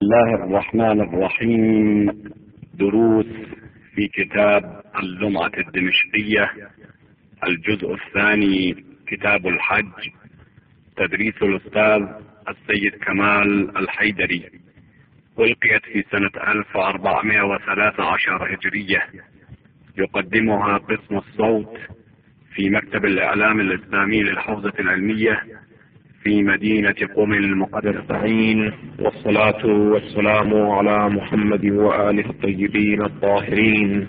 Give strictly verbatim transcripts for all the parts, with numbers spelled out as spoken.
الله الرحمن الرحيم. دروس في كتاب اللمعة الدمشقية، الجزء الثاني، كتاب الحج، تدريس الأستاذ السيد كمال الحيدري. ألقيت في سنة ألف وأربعمائة وثلاثة عشر هجرية. يقدمها قسم الصوت في مكتب الإعلام الإسلامي للحوزة العلمية في مدينة قم المقدسين، والصلاة والسلام على محمد وآله الطيبين الطاهرين.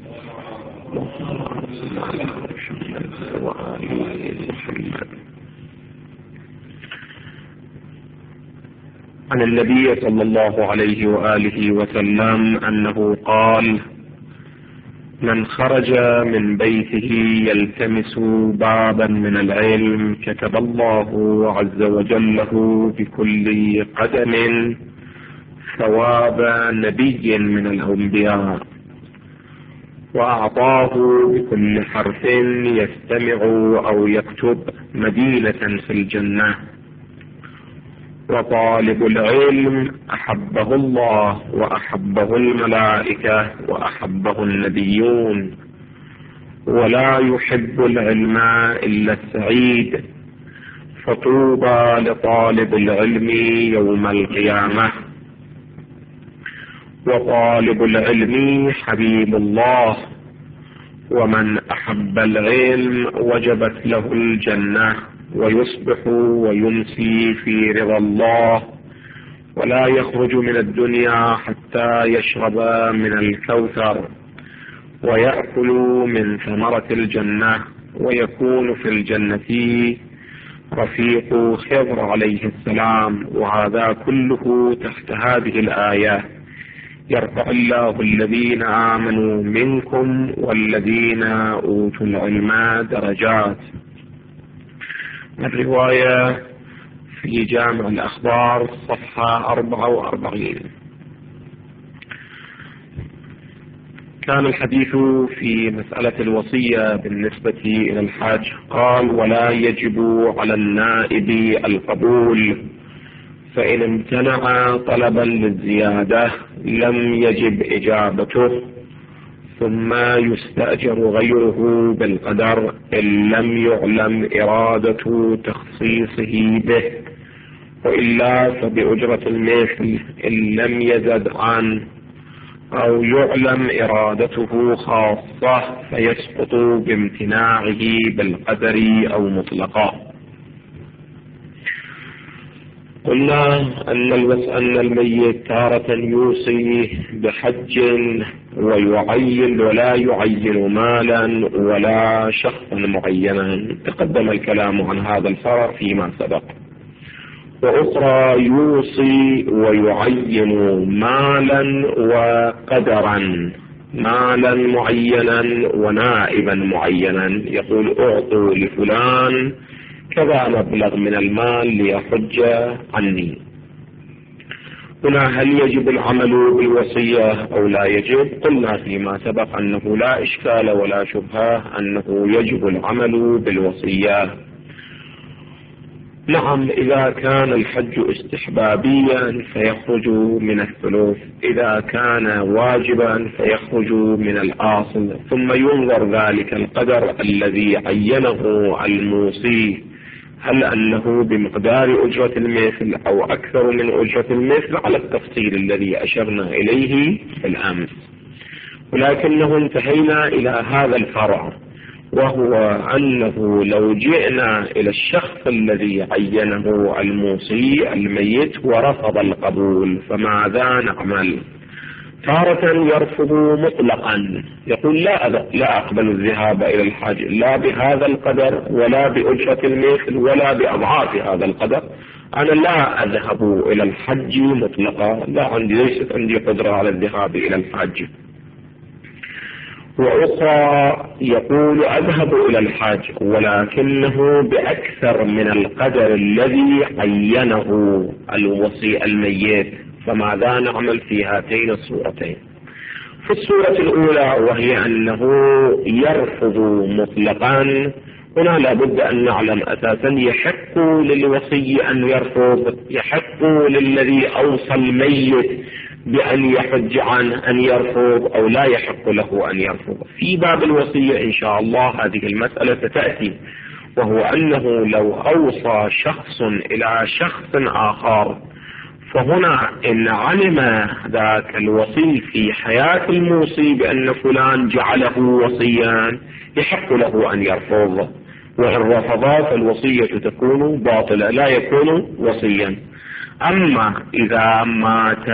عن النبي صلى الله عليه وآله وسلم أنه قال: من خرج من بيته يلتمس بابا من العلم كتب الله عز وجل له بكل قدم ثواب نبي من الأنبياء، وأعطاه بكل حرف يستمع أو يكتب مدينة في الجنة. وطالب العلم أحبه الله وأحبه الملائكة وأحبه النبيون، ولا يحب العلم إلا السعيد، فطوبى لطالب العلم يوم القيامة. وطالب العلم حبيب الله، ومن أحب العلم وجبت له الجنة، ويصبح ويمسي في رضا الله، ولا يخرج من الدنيا حتى يشرب من الكوثر ويأكل من ثمرة الجنة، ويكون في الجنة رفيق خضر عليه السلام. وهذا كله تحت هذه الآية: يرفع الله الذين آمنوا منكم والذين أوتوا العلم درجات. الرواية في جامع الأخبار صفحة أربعة وأربعين. كان الحديث في مسألة الوصية بالنسبة إلى الحاج. قال: ولا يجب على النائب القبول، فإن امتنع طلبا للزيادة لم يجب إجابته، ثم يستأجر غيره بالقدر إن لم يعلم إرادة تخصيصه به، وإلا فبأجرة المثل إن لم يزد عنه، أو يعلم إرادته خاصة فيسقط بامتناعه بالقدر أو مطلقا. قلنا أن أن الميت تارة يوصي بحج ويعين ولا يعين مالا ولا شخصا معينا، تقدم الكلام عن هذا الفرع فيما سبق. وأخرى يوصي ويعين مالا وقدرا، مالا معينا ونائبا معينا، يقول: أعطوا لفلان كذا مبلغ من المال ليحج عني. هنا هل يجب العمل بالوصية أو لا يجب؟ قلنا فيما سبق أنه لا إشكال ولا شبهة أنه يجب العمل بالوصية. نعم، إذا كان الحج استحبابيا فيخرج من الثلث، إذا كان واجبا فيخرج من الأصل، ثم ينظر ذلك القدر الذي عينه الموصي، هل أنه بمقدار أجرة المثل أو أكثر من أجرة المثل، على التفصيل الذي أشرنا إليه بالأمس. ولكنه انتهينا إلى هذا الفرع، وهو أنه لو جئنا إلى الشخص الذي عينه الموصي الميت ورفض القبول فماذا نعمل؟ تارة يرفض مطلقا، يقول: لا لا أقبل الذهاب إلى الحج لا بهذا القدر ولا بأجرة المثل ولا بأضعاف هذا القدر، أنا لا أذهب إلى الحج مطلقا، لا عندي ليست عندي قدرة على الذهاب إلى الحج. وأخرى يقول: أذهب إلى الحج ولكنه بأكثر من القدر الذي عينه الوصي الميت، فماذا نعمل في هاتين الصورتين؟ في الصورة الأولى وهي أنه يرفض مطلقا، هنا لابد أن نعلم أساسا يحق يحق للوصي أن يرفض؟ يحق للذي أوصى الميت بأن يحج عنه أن يرفض أو لا يحق له أن يرفض؟ في باب الوصية إن شاء الله هذه المسألة ستأتي، وهو أنه لو أوصى شخص إلى شخص آخر، فهنا إن علم ذاك الوصي في حياة الموصي بأن فلان جعله وصيا يحق له أن يرفض، وإن رفض فالوصية تكون باطلة لا يكون وصيا. أما إذا مات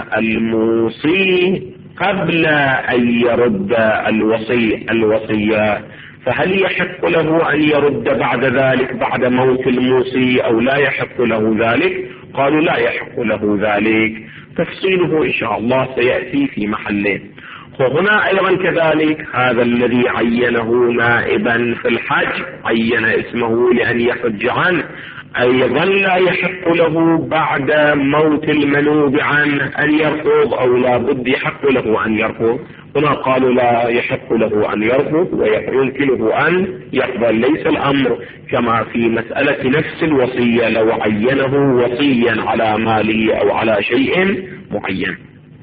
الموصي قبل أن يرد الوصي الوصية، فهل يحق له أن يرد بعد ذلك بعد موت الموصي أو لا يحق له ذلك؟ قالوا لا يحق له ذلك، تفصيله إن شاء الله سيأتي في محله. وهنا أيضا كذلك هذا الذي عينه نائبا في الحج عين اسمه لأن يحج عنه، أيضا لا يحق له بعد موت المنوب عنه أن يرفض أو لا بد يحق له أن يرفض. هنا قالوا لا يحق له أن يرفض ويمكنه أن يقبل. ليس الأمر كما في مسألة نفس الوصية لو عينه وصيا على ماله أو على شيء معين.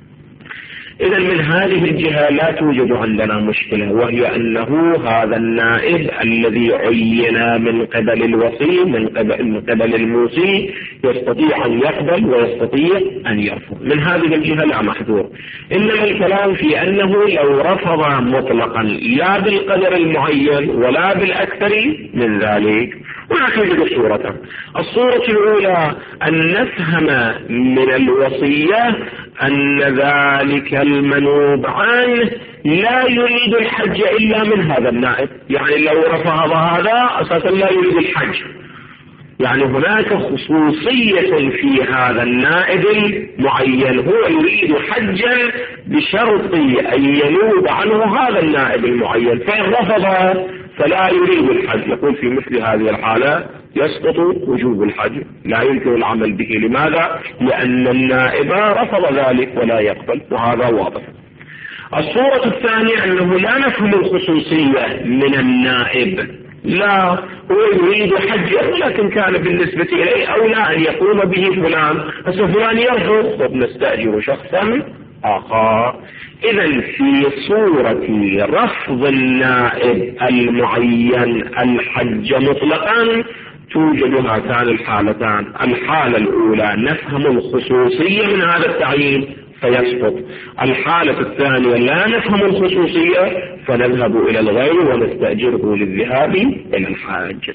إذا من هذه الجهة لا توجد عندنا مشكلة، وهي أنه هذا النائب الذي عين من قبل الوصي من قبل, من قبل الموصي يستطيع أن يقبل ويستطيع أن يرفض. من هذه الجهة لا محذور. إنما الكلام في أنه لو رفض مطلقا لا بالقدر المعين ولا بالأكثر من ذلك. هناك يوجد صورة. الصورة الأولى أن نفهم من الوصية أن ذلك المنوب عنه لا يريد الحج إلا من هذا النائب، يعني لو رفض هذا أساسا لا يريد الحج، يعني هناك خصوصية في هذا النائب المعين، هو يريد حجا بشرط أن ينوب عنه هذا النائب المعين، فإن رفض فلا يريد الحج. يقول في مثل هذه الحالة يسقط وجوب الحج، لا يمكن العمل به. لماذا؟ لأن النائب رفض ذلك ولا يقبل، وهذا واضح. الصورة الثانية أنه لا نفهم الخصوصية من النائب، لا هو يريد حجه ولكن كان بالنسبة إليه أولى أن يقوم به فلان، بس فلان يرفض فنستأجر شخصا آخر. إذا في صورة رفض النائب المعين الحج مطلقا توجد هاتان الحالتان. الحالة الأولى نفهم الخصوصية من هذا التعيين فيسقط، الحالة الثانية لا نفهم الخصوصية فنذهب إلى الغير ونستأجره للذهاب إلى الحاج.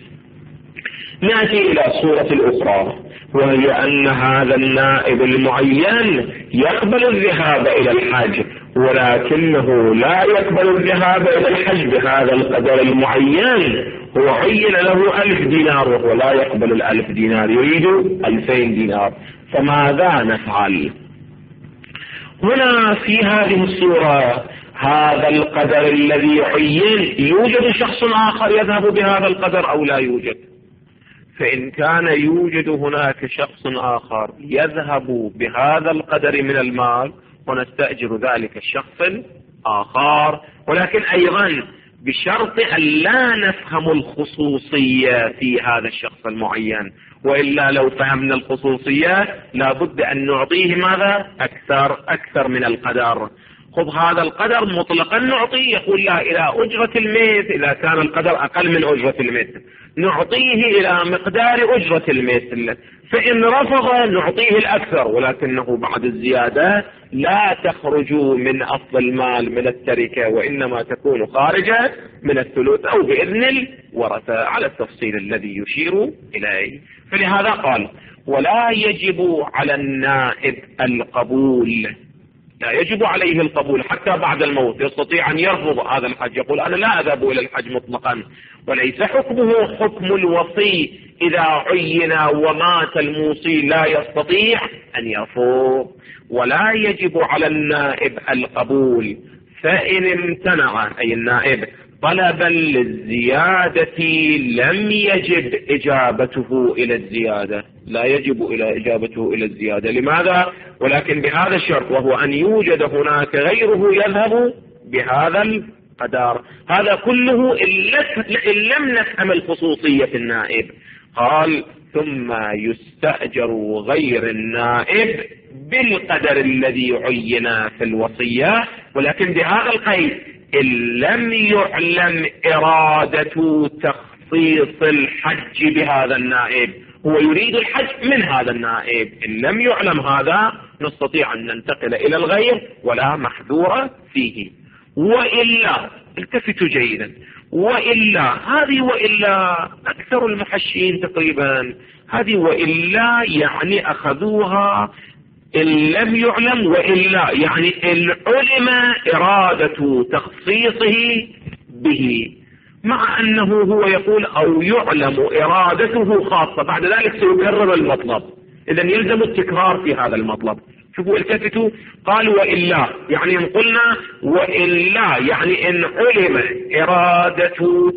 نأتي إلى الصورة الأخرى، وهي أن هذا النائب المعين يقبل الذهاب إلى الحج ولكنه لا يقبل الذهاب إلى الحج بهذا القدر المعين، هو عين له ألف دينار وهو لا يقبل الألف دينار، يريد ألفين دينار، فماذا نفعل؟ هنا في هذه الصورة هذا القدر الذي عين يوجد شخص آخر يذهب بهذا القدر أو لا يوجد؟ فإن كان يوجد هناك شخص آخر يذهب بهذا القدر من المال ونستأجر ذلك الشخص الآخر، ولكن أيضا بشرط أن لا نفهم الخصوصية في هذا الشخص المعين، وإلا لو فهمنا الخصوصية لابد أن نعطيه ماذا؟ أكثر أكثر من القدر. خذ هذا القدر مطلقا نعطيه، يقول لا إلى أجرة المثل، إذا كان القدر أقل من أجرة المثل نعطيه إلى مقدار أجرة المثل، فإن رفض نعطيه الأكثر، ولكنه بعد الزيادة لا تخرج من أصل المال من التركة، وإنما تكون خارجة من الثلث أو بإذن الورثة على التفصيل الذي يشير إليه. فلهذا قال ولا يجب على النائب القبول، لا يجب عليه القبول حتى بعد الموت، يستطيع أن يرفض هذا الحج، يقول أنا لا أذهب إلى الحج مطلقا، وليس حكمه حكم الوصي إذا عين ومات الموصي لا يستطيع أن يرفض. ولا يجب على النائب القبول، فإن امتنع أي النائب طلبا للزيادة لم يجب إجابته إلى الزيادة، لا يجب إلى إجابته إلى الزيادة. لماذا؟ ولكن بهذا الشرط، وهو أن يوجد هناك غيره يذهب بهذا القدر. هذا كله إن لم نفهم الخصوصية في النائب. قال ثم يستأجر غير النائب بالقدر الذي عين في الوصية، ولكن بهذا القيد: إن لم يعلم إرادة تخصيص الحج بهذا النائب، هو يريد الحج من هذا النائب، إن لم يعلم هذا نستطيع أن ننتقل إلى الغير ولا محذور فيه. وإلا، التفتوا جيدا، وإلا هذه وإلا أكثر المحشين تقريبا هذه وإلا يعني أخذوها إن لم يعلم، وإلا يعني إن علم إرادة تخصيصه به، مع أنه هو يقول أو يعلم إرادته خاصة، بعد ذلك سيكرر المطلب، إذا يلزم التكرار في هذا المطلب. شوفوا التفتوا، قال وإلا يعني إن قلنا وإلا يعني إن علم إرادة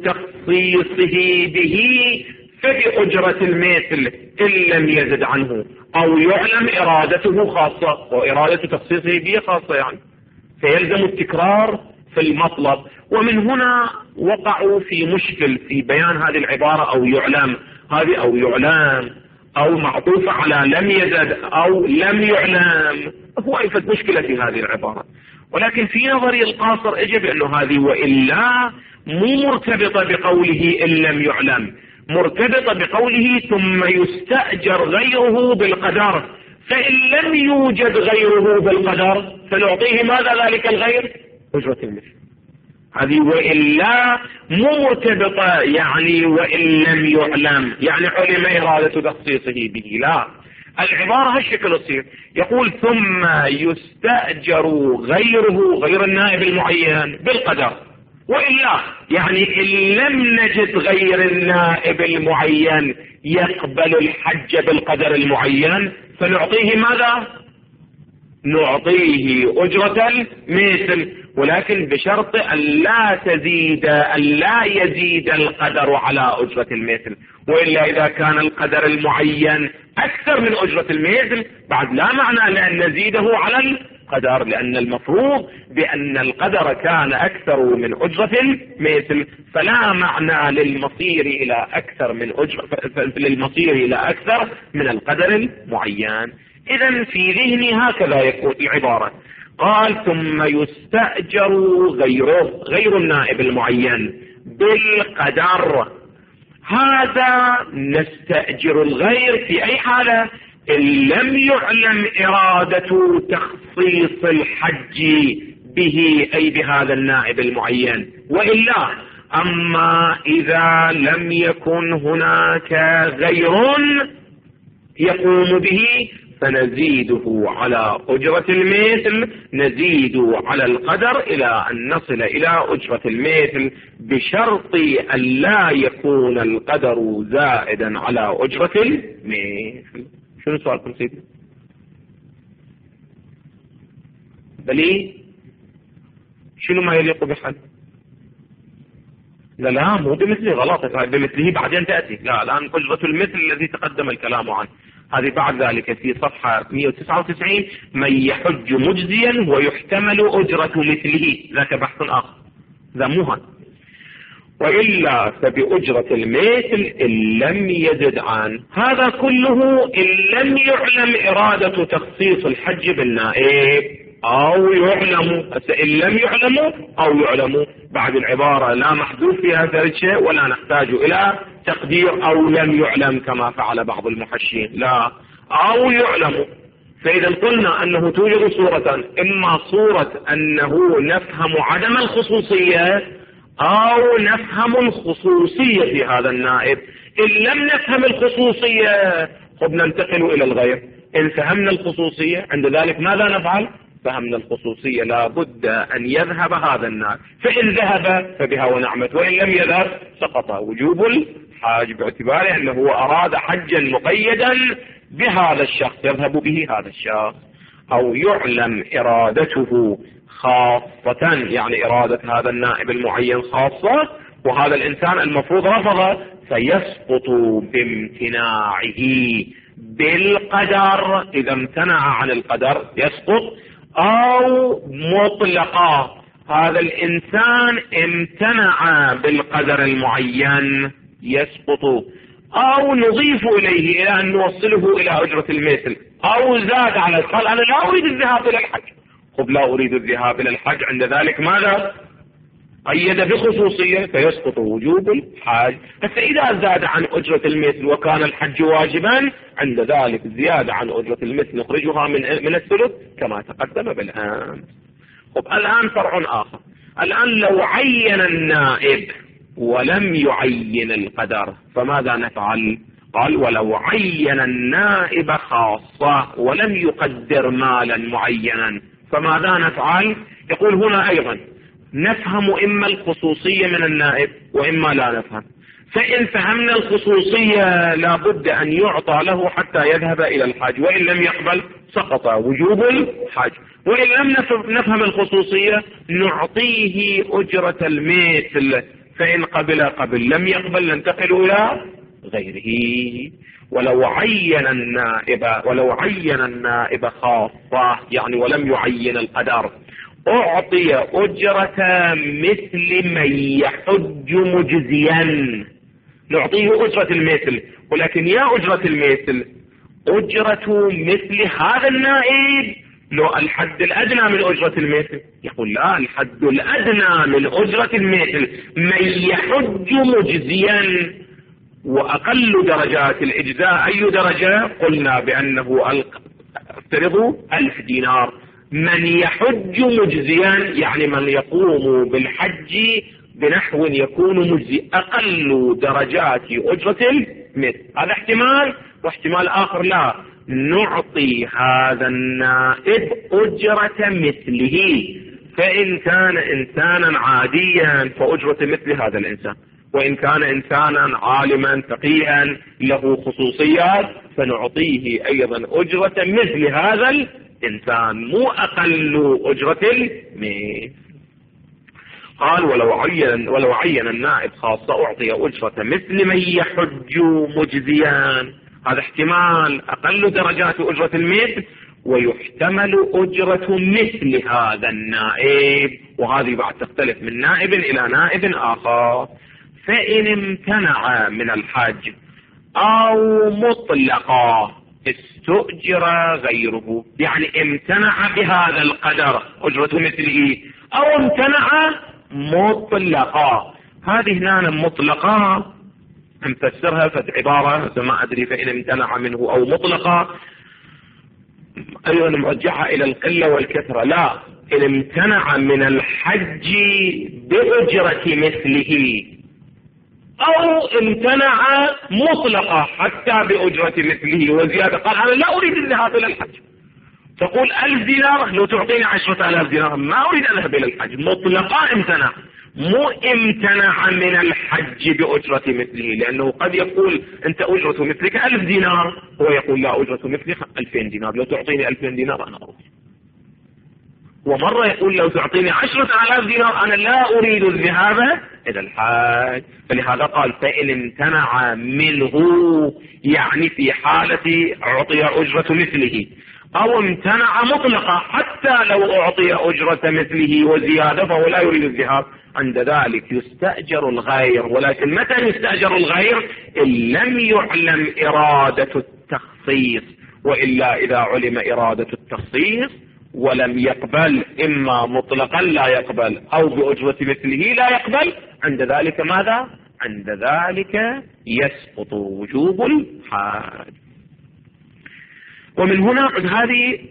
تخصيصه به فبأجرة المثل إن لم يزد عنه، أو يعلم إرادته خاصة، وإرادة تخصيصه به خاصة يعني، فيلزم التكرار في المطلب. ومن هنا وقعوا في مشكل في بيان هذه العبارة أو يعلم، هذه أو يعلم أو معطوفة على لم يزد أو لم يعلم، هو يفد مشكلة في هذه العبارة. ولكن في نظري القاصر اجب أنه هذه وإلا مو مرتبطة بقوله إن لم يعلم، مرتبطة بقوله ثم يستأجر غيره بالقدر، فإن لم يوجد غيره بالقدر فنعطيه ماذا ذلك الغير؟ أجرة المثل. هذه وإلا مو مرتبطة يعني وإن لم يعلم يعني علم إرادة تخصيصه به، لا، العبارة هالشكل تصير، يقول ثم يستأجر غيره غير النائب المعين بالقدر، وإلا يعني إن لم نجد غير النائب المعين يقبل الحج بالقدر المعين فنعطيه ماذا؟ نعطيه أجرة المثل، ولكن بشرط أن لا تزيد أن لا يزيد القدر على أجرة المثل، وإلا إذا كان القدر المعين أكثر من أجرة المثل بعد لا معنى لأن نزيده على القدر، لأن المفروض بأن القدر كان أكثر من أجرة المثل، فلا معنى للمصير إلى أكثر من أجرة للمصير إلى أكثر من القدر المعين. إذن في ذهني هكذا يكون العبارة، قال ثم يستأجر غيره غير النائب المعين بالقدر، هذا نستأجر الغير في أي حالة؟ إن لم يعلم إرادة تخصيص الحج به أي بهذا النائب المعين، وإلا أما إذا لم يكن هناك غير يقوم به فنزيده على أجرة المثل، نزيد على القدر إلى أن نصل إلى أجرة المثل بشرط أن لا يكون القدر زائدا على أجرة المثل. شنو سؤالكم سيدي؟ بلي شنو ما يليق بحد؟ لا لا مو بمثله، غلط، بمثله بعدين تأتي، لا الآن أجرة المثل الذي تقدم الكلام عنه، هذه بعد ذلك في صفحة مئة وتسعة وتسعين من يحج مجزيا ويحتمل أجرة مثله، ذاك بحث آخر، ذا مو هذا. وإلا فبأجرة المثل إن لم يزد عن، هذا كله إن لم يعلم إرادة تخصيص الحج بالنائب أو يعلم، إن لم يعلموا أو يعلموا، بعد العبارة لا محذوف فيها ثالث شيء ولا نحتاج إلى تقدير أو لم يعلم كما فعل بعض المحشين، لا، أو يعلموا. فإذا قلنا أنه توجد صورة، إما صورة أنه نفهم عدم الخصوصية أو نفهم الخصوصية في هذا النائب. إن لم نفهم الخصوصية قد ننتقل إلى الغير، إن فهمنا الخصوصية عند ذلك ماذا نفعل؟ فهمنا الخصوصية لا بد أن يذهب هذا النائب، فإن ذهب فبها ونعمت، وإن لم يذهب سقط وجوب الحاج باعتباره أنه أراد حجا مقيدا بهذا الشخص يذهب به هذا الشخص. أو يعلم إرادته خاصة يعني إرادة هذا النائب المعين خاصة وهذا الإنسان المفروض رفضه فيسقط بامتناعه بالقدر، إذا امتنع عن القدر يسقط. أو مطلقا هذا الإنسان امتنع بالقدر المعين يسقط. أو نضيف إليه إلى أن نوصله إلى أجرة المثل، أو زاد على قال أنا لا أريد الذهاب إلى الحج. خب لا أريد الذهاب إلى الحج، عند ذلك ماذا؟ قيد بخصوصية فيسقط وجوب الحج. فإذا زاد عن أجرة المثل وكان الحج واجبا، عند ذلك زيادة عن أجرة المثل نخرجها من من الثلث كما تقدم بالآن. خب الآن فرع آخر. الآن لو عين النائب ولم يعين القدر فماذا نفعل؟ قال ولو عين النائب خاصة ولم يقدر مالا معينا فماذا نفعل؟ يقول هنا أيضا نفهم إما الخصوصية من النائب وإما لا نفهم. فإن فهمنا الخصوصية لابد أن يعطى له حتى يذهب إلى الحج، وإن لم يقبل سقط وجوب الحج. وإن لم نفهم الخصوصية نعطيه أجرة المثل، فإن قبل قبل، لم يقبل ننتقل إلى غيره. ولو عين النائب ولو عين النائب خاصة يعني ولم يعين القدر أعطي أجرة مثل من يحج مجزيا، نعطيه أجرة المثل، ولكن يا أجرة المثل أجرة مثل هذا النائب لو الحد الأدنى من أجرة المثل. يقول لا، الحد الأدنى من أجرة المثل من يحج مجزيا، وأقل درجات الإجزاء أي درجة؟ قلنا بأنه افترضوا ألف دينار. من يحج مجزيا يعني من يقوم بالحج بنحو يكون مجزي، أقل درجات أجرة المثل. هذا احتمال، واحتمال آخر لا، نعطي هذا النائب أجرة مثله، فإن كان إنسانا عاديا فأجرة مثل هذا الإنسان، وإن كان إنسانا عالما فقيها له خصوصيات فنعطيه أيضا أجرة مثل هذا الإنسان، مو أقل أجرة المثل. قال ولو عين ولو عين النائب خاصة أعطي أجرة مثل من يحج مجزيا، هذا احتمال أقل درجات أجرة المثل، ويحتمل أجرة مثل هذا النائب، وهذه بعد تختلف من نائب إلى نائب آخر. فإن امتنع من الحج أو مطلقا استؤجر غيره، يعني امتنع بهذا القدر أجرة مثله أو امتنع مطلقا. هذه هنا مطلقا نفسرها فعبارة ما أدري، فإن امتنع منه أو مطلقا أيضا مرجعها إلى القلة والكثرة، لا، إن امتنع من الحج بأجرة مثله أو امتنع مطلقا حتى بأجرة مثله وزيادة، قال أنا لا أريد الذهاب إلى الحج، تقول ألف دينار لو تعطيني عشرة آلاف دينار ما أريد أذهب إلى الحج، مطلقا امتنع، مو امتنع من الحج بأجرة مثله، لأنه قد يقول أنت أجرة مثلك ألف دينار، هو يقول لا، أجرة مثلك ألفين دينار، لو تعطيني ألفين دينار أنا أروح. ومرة يقول لو تعطيني عشرة آلاف دينار أنا لا أريد الذهاب إلى الحج. فلهذا قال فإن امتنع منه، يعني في حالة أعطي أجرة مثله، أو امتنع مطلقا حتى لو أعطي أجرة مثله وزيادة فهو لا يريد الذهاب، عند ذلك يستأجر الغير. ولكن متى يستأجر الغير؟ إن لم يعلم إرادة التخصيص، وإلا إذا علم إرادة التخصيص ولم يقبل، إما مطلقا لا يقبل أو بأجرة مثله لا يقبل، عند ذلك ماذا؟ عند ذلك يسقط وجوب الحج. ومن هنا هذه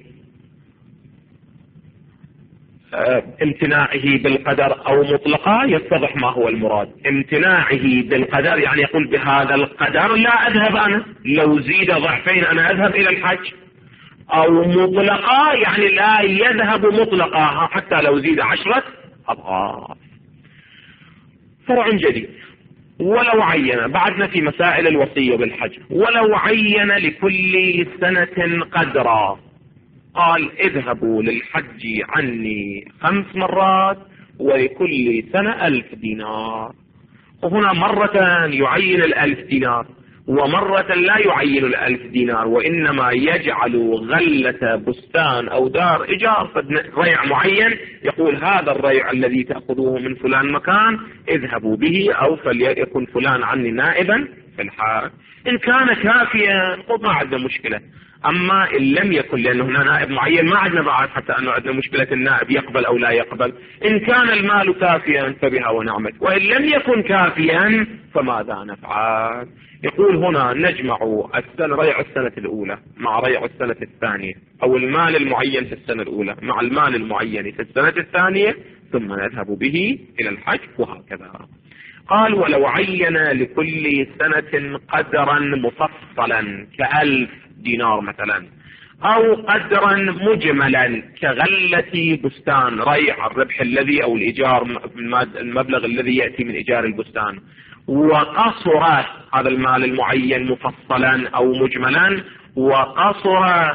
امتناعه بالقدر أو مطلقا يتضح ما هو المراد. امتناعه بالقدر يعني يقول بهذا القدر لا أذهب أنا، لو زيد ضعفين أنا أذهب إلى الحج، أو مطلقا يعني لا يذهب مطلقا حتى لو زيد عشرة أضعاف. فرع جديد. ولو عين، بعدنا في مسائل الوصية بالحج، ولو عين لكل سنة قدرا، قال اذهبوا للحج عني خمس مرات ولكل سنة ألف دينار. وهنا مرة يعين الألف دينار ومرة لا يعين الألف دينار، وإنما يجعل غلة بستان أو دار إيجار ريع معين، يقول هذا الريع الذي تأخذوه من فلان مكان اذهبوا به، أو فليكن فلان عني نائبا في الحال. إن كان كافيا قد ما عندنا مشكلة، أما إن لم يكن، لأنه هنا نائب معين ما عندنا بعد حتى أنه عندنا مشكلة النائب يقبل أو لا يقبل. إن كان المال كافيا فبها ونعمت، وإن لم يكن كافيا فماذا نفعل؟ يقول هنا نجمع السنة ريع السنة الأولى مع ريع السنة الثانية، أو المال المعين في السنة الأولى مع المال المعين في السنة الثانية، ثم نذهب به إلى الحج، وهكذا. قال ولو عين لكل سنة قدرا مفصلا كألف دينار مثلا، أو قدرا مجملا كغلة بستان، ريع الربح الذي أو الإيجار المبلغ الذي يأتي من إيجار البستان، وقصر هذا المال المعين مفصلا أو مجملا، وقصر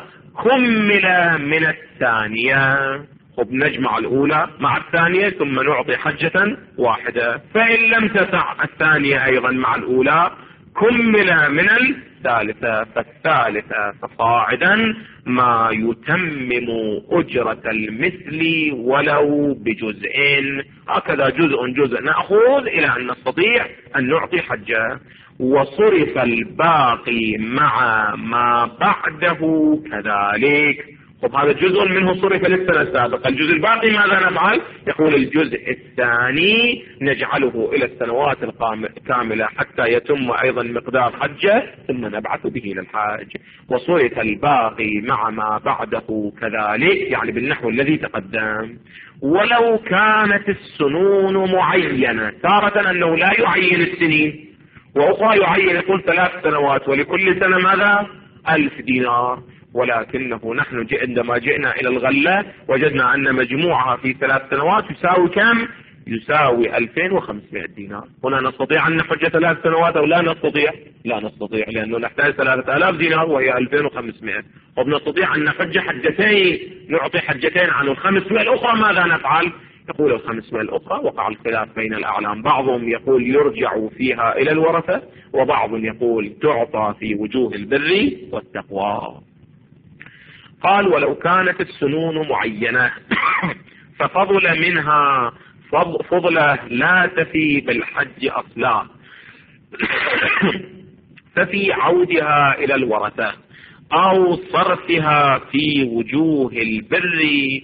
كمل من الثانية. خب نجمع الأولى مع الثانية ثم نعطي حجة واحدة. فإن لم تسع الثانية أيضا مع الأولى كمل من الثالثة، فالثالثة فصاعدا ما يتمم أجرة المثل ولو بجزء، هكذا جزء جزء نأخذ إلى أن نستطيع أن نعطي حجة. وصرف الباقي مع ما بعده كذلك. طب هذا جزء منه صرف للسنة السابقة، الجزء الباقي ماذا نفعل؟ يقول الجزء الثاني نجعله إلى السنوات الكاملة حتى يتم أيضا مقدار حجة، ثم نبعث به للحاج. وصرف الباقي مع ما بعده كذلك، يعني بالنحو الذي تقدم. ولو كانت السنون معينة، تارة أنه لا يعين السنين، وأخرى يعين يقول ثلاث سنوات ولكل سنة ماذا؟ ألف دينار. ولكنه نحن عندما جئنا إلى الغلة وجدنا أن مجموعها في ثلاث سنوات يساوي كم؟ يساوي ألفين وخمسمائة دينار. هنا نستطيع أن نحج ثلاث سنوات أو لا نستطيع؟ لا نستطيع، لأنه نحتاج ثلاثة آلاف دينار وهي ألفين وخمسمائة. وبنستطيع أن نحج حجتين، نعطي حجتين عن الخمسمائة الأخرى، ماذا نفعل؟ يقول الخمسمائة الأخرى وقع الخلاف بين الأعلام، بعضهم يقول يرجع فيها إلى الورثة، وبعض يقول تعطى في وجوه البر والتقوى. قال ولو كانت السنون معينة ففضل منها فضلة لا تفي بالحج أصلا، ففي عودها إلى الورثة أو صرفها في وجوه البر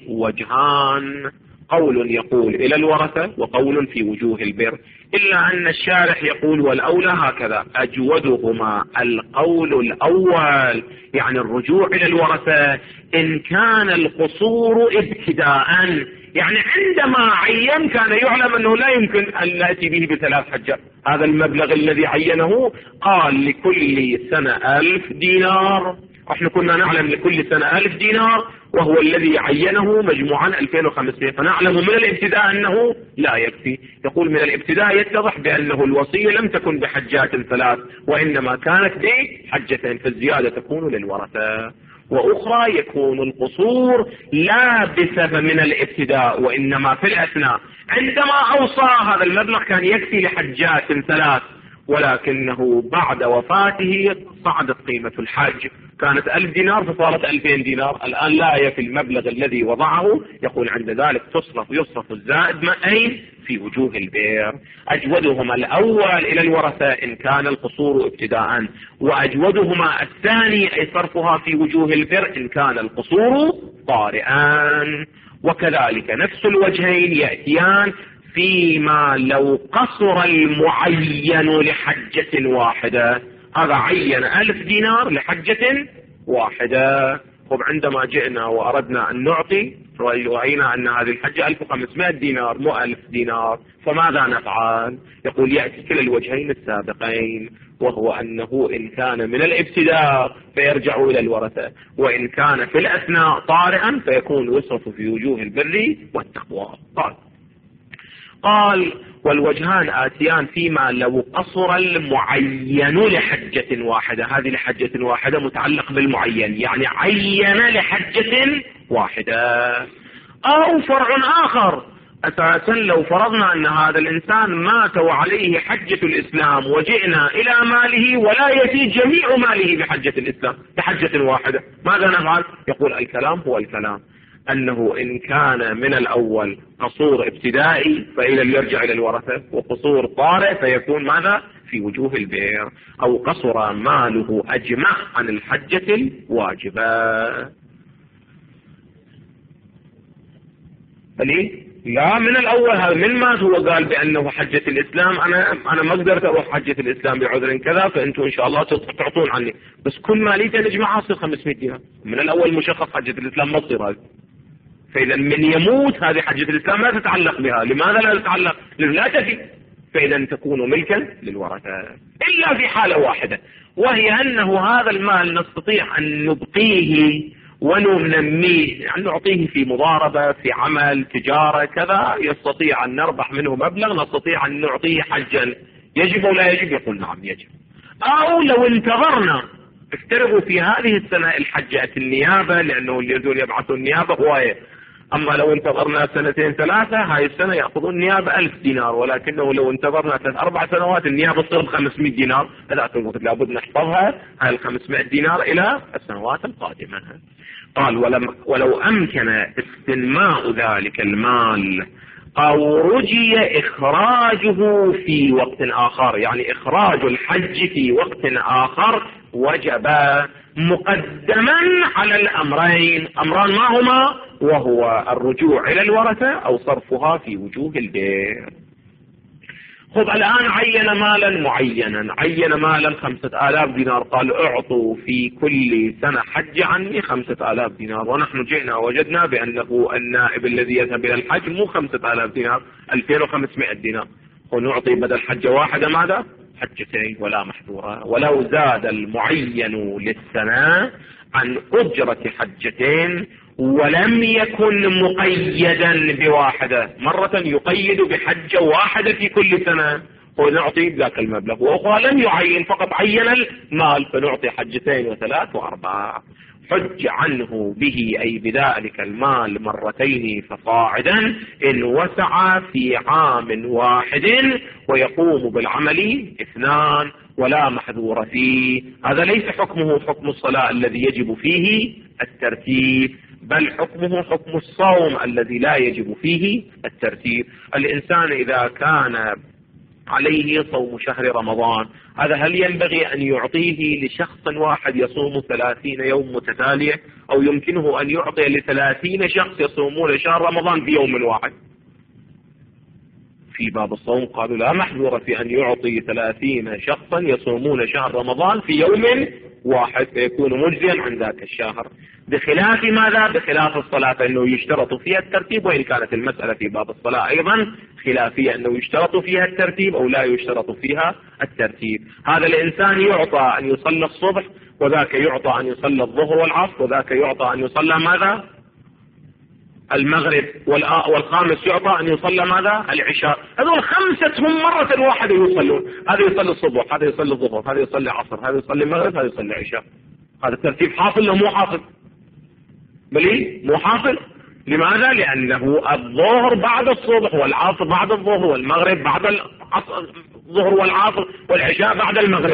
وجهان، قول يقول إلى الورثة وقول في وجوه البر، إلا أن الشارح يقول والأولى هكذا، أجودهما القول الأول، يعني الرجوع إلى الورثة إن كان القصور ابتداء، يعني عندما عين كان يعلم أنه لا يمكن أن نأتي به بثلاث حجات. هذا المبلغ الذي عينه قال لكل سنة ألف دينار، احنا كنا نعلم لكل سنة ألف دينار، وهو الذي عينه مجموعا ألفين وخمسمائة، فنعلم من الابتداء أنه لا يكفي. يقول من الابتداء يتضح بأنه الوصية لم تكن بحجات ثلاث، وإنما كانت بحجتين، فالزيادة تكون للورثة. وأخرى يكون القصور لا بسبب من الابتداء، وإنما في الأثناء عندما أوصى هذا المبلغ كان يكفي لحجات ثلاث، ولكنه بعد وفاته صعدت قيمة الحج، كانت ألف دينار فصارت ألفين دينار، الآن لا يفي المبلغ الذي وضعه. يقول عند ذلك تصرف يصرف الزائد ما أين؟ في وجوه البير. أجودهما الأول إلى الورثة إن كان القصور ابتداء، وأجودهما الثاني أي صرفها في وجوه البر إن كان القصور طارئا. وكذلك نفس الوجهين يأتيان فيما لو قصر المعين لحجة واحدة، هذا عين ألف دينار لحجة واحدة. طب عندما جئنا وأردنا أن نعطي رأينا أن هذه الحجة ألف وخمسمائة دينار مو ألف دينار، فماذا نفعل؟ يقول يأتي كلا الوجهين السابقين، وهو أنه إن كان من الابتداء فيرجع إلى الورثة، وإن كان في الأثناء طارئا فيكون يصرف في وجوه البر والتقوى. قال قال والوجهان آتيان فيما لو قصر المعين لحجة واحدة، هذه لحجة واحدة متعلق بالمعين، يعني عين لحجة واحدة. أو فرع آخر، أساسا لو فرضنا أن هذا الإنسان مات وعليه حجة الإسلام وجئنا إلى ماله ولا يأتي جميع ماله بحجة الإسلام بحجة واحدة، ماذا نفعل؟ يقول الكلام هو الكلام أنه إن كان من الأول قصور ابتدائي فإذا يرجع إلى الورثة، وقصور طارئ فيكون ماذا؟ في وجوه البر، أو قصر ماله أجمع عن الحجة الواجبة. ليه؟ لا، من الأول هذا من ما هو قال بأنه حجة الإسلام، أنا أنا ما قدرت أروح حجة الإسلام بعذر كذا، فأنتم إن شاء الله تعطون عني، بس كل ماليتي نجمعها تصير خمسمائة دينار. من الأول مشخص حجة الإسلام ما تصير هذه. فإذا من يموت هذه حجة الإسلام لا تتعلق بها. لماذا لا تتعلق؟ لأنه لا تفي، فإذا تكون ملكا للورثة إلا في حالة واحدة، وهي أنه هذا المال نستطيع أن نبقيه وننميه، يعني نعطيه في مضاربة، في عمل، تجارة، كذا، يستطيع أن نربح منه مبلغ، نستطيع أن نعطيه حجا. يجب أو لا يجب؟ يقول نعم يجب. أو لو انتظرنا، افترضوا في هذه السنة الحجة النيابة، لأنه اللي يريدون يبعثوا النيابة هواية، أما لو انتظرنا سنتين ثلاثة، هاي السنة يأخذون النيابة ألف دينار، ولكنه لو انتظرنا ثلاث أربع سنوات النيابة تصير خمسمائة دينار. هذا لابد نحفظها هاي الخمسمائة دينار إلى السنوات القادمة. قال ولم ولو أمكن استنماء ذلك المال أو رجي إخراجه في وقت آخر، يعني إخراج الحج في وقت آخر، وجب مقدما على الأمرين. أمران ما هما؟ وهو الرجوع إلى الورثة أو صرفها في وجوه البيع. خذ الآن عين مالا معينا، عين مالا خمسة آلاف دينار، قال اعطوا في كل سنة حج عني خمسة آلاف دينار، ونحن جئنا وجدنا بأنه النائب الذي يذهب إلى الحج مو خمسة آلاف دينار، ألفين وخمسمائة دينار، ونعطي بدل حجة واحدة ماذا؟ حجتين ولا محظورة. ولو زاد المعين للسنة عن أجرة حجتين ولم يكن مقيدا بواحدة، مرة يقيد بحجة واحدة في كل سنة ونعطي ذاك المبلغ، وأخرى لم يعين فقط عين المال فنعطي حجتين وثلاث وأربعة. حج عنه به أي بذلك المال مرتين فصاعدا إن وسع في عام واحد، ويقوم بالعمل اثنان ولا محذور فيه. هذا ليس حكمه حكم الصلاة الذي يجب فيه الترتيب، بل حكمه حكم الصوم الذي لا يجب فيه الترتيب. الإنسان إذا كان عليه صوم شهر رمضان، هذا هل ينبغي أن يعطيه لشخص واحد يصوم ثلاثين يوم متتالية، أو يمكنه أن يعطي لثلاثين شخص يصومون شهر رمضان في يوم واحد؟ في باب الصوم قالوا لا محذور في أن يعطي ثلاثين شخصا يصومون شهر رمضان في يوم واحد، فيكون مجزيا عن ذاك الشهر. بخلاف ماذا؟ بخلاف الصلاة، فإنه يشترط فيها الترتيب، وإن كانت المسألة في باب الصلاة أيضا خلافية أنه يشترط فيها الترتيب أو لا يشترط فيها الترتيب. هذا الإنسان يعطى أن يصلى الصبح، وذاك يعطى أن يصلى الظهر والعصر، وذاك يعطى أن يصلى ماذا؟ المغرب، والخامس يعطى أن يصلى ماذا؟ العشاء. هذول خمسة هم مرة واحدة يصلون، هذا يصلي الصبح، هذا يصلي الظهر، هذا يصلي العصر، هذا يصلي المغرب، هذا يصلي العشاء. هذا الترتيب حاصل ولا مو حاصل؟ بلي مو حاصل. لماذا؟ لأنه الظهر بعد الصبح، والعصر بعد الظهر، والمغرب بعد الظهر والعصر، والعشاء بعد المغرب،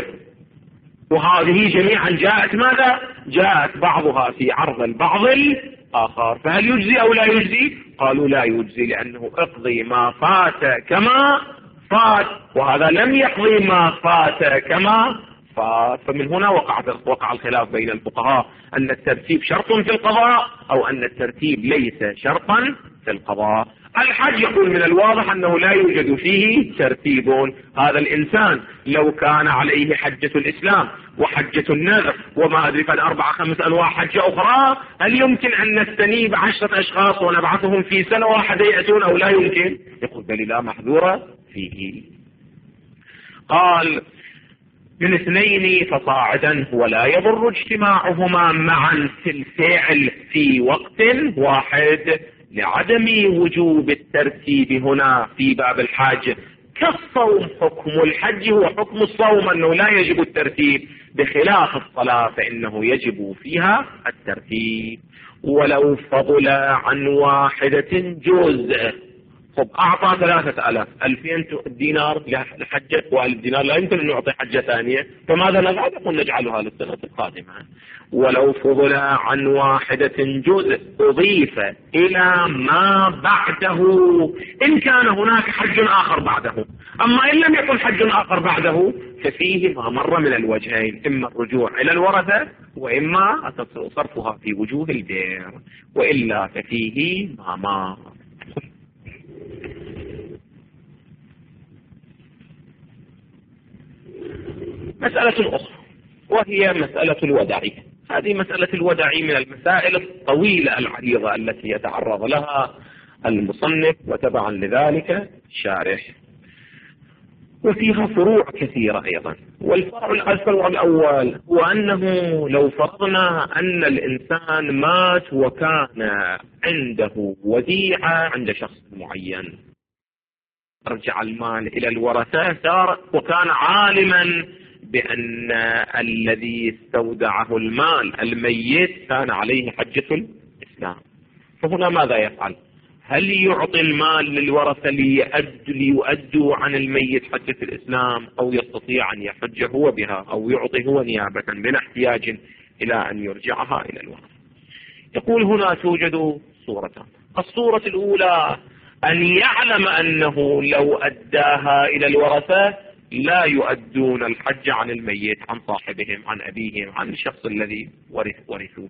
وهذه جميعا جاءت ماذا؟ جاءت بعضها في عرض البعض الآخر. فهل يجزي أو لا يجزي؟ قالوا لا يجزي، لأنه اقضي ما فات كما فات، وهذا لم يقضي ما فات كما فات. فمن هنا وقعت وقع الخلاف بين الفقهاء أن الترتيب شرط في القضاء أو أن الترتيب ليس شرطا في القضاء. الحج يقول من الواضح أنه لا يوجد فيه ترتيب. هذا الإنسان لو كان عليه حجة الإسلام وحجة النذر وما أدري فان أربع خمس أنواع حجة أخرى، هل يمكن أن نستنيب عشرة أشخاص ونبعثهم في سنة واحدة يأتون أو لا يمكن؟ يقول بل لا محذورة فيه. قال من اثنين فصاعدا ولا يضر اجتماعهما معا في الفعل في وقت واحد، لعدم وجوب الترتيب هنا في باب الحج. كالصوم حكم الحج هو حكم الصوم أنه لا يجب الترتيب، بخلاف الصلاة فإنه يجب فيها الترتيب. ولو فضل عن واحدة جزء خب أعطى ثلاثة آلاف، ألفين دينار لحجة وألف دينار لا يمكن أن نعطي حجة ثانية، فماذا نفعل؟ نقول نجعلها للسنة القادمة. ولو فضل عن واحدة جزء أضيف إلى ما بعده إن كان هناك حج آخر بعده، أما إن لم يكن حج آخر بعده ففيه ما مر من الوجهين، إما الرجوع إلى الورثة وإما صرفها في وجوه الدير، وإلا ففيه ما مر. مسألة أخرى وهي مسألة الوداع. هذه مسألة الوداع من المسائل الطويلة العريضة التي يتعرض لها المصنف وتبعا لذلك شارح، وفيها فروع كثيرة أيضا. والفرع الفرع الأول هو أنه لو فرضنا أن الإنسان مات وكان عنده وديعة عند شخص معين، رجع المال إلى الورثة صار وكان عالما بأن الذي استودعه المال الميت كان عليه حجة الإسلام، فهنا ماذا يفعل؟ هل يعطي المال للورثة ليؤدوا عن الميت حجة الإسلام، أو يستطيع أن يحج هو بها، أو يعطي هو نيابة بلا احتياج إلى أن يرجعها إلى الورثة؟ يقول هنا توجد صورتان. الصورة الأولى أن يعلم أنه لو أداها إلى الورثة لا يؤدون الحج عن الميت، عن صاحبهم، عن أبيهم، عن الشخص الذي ورث ورثوه.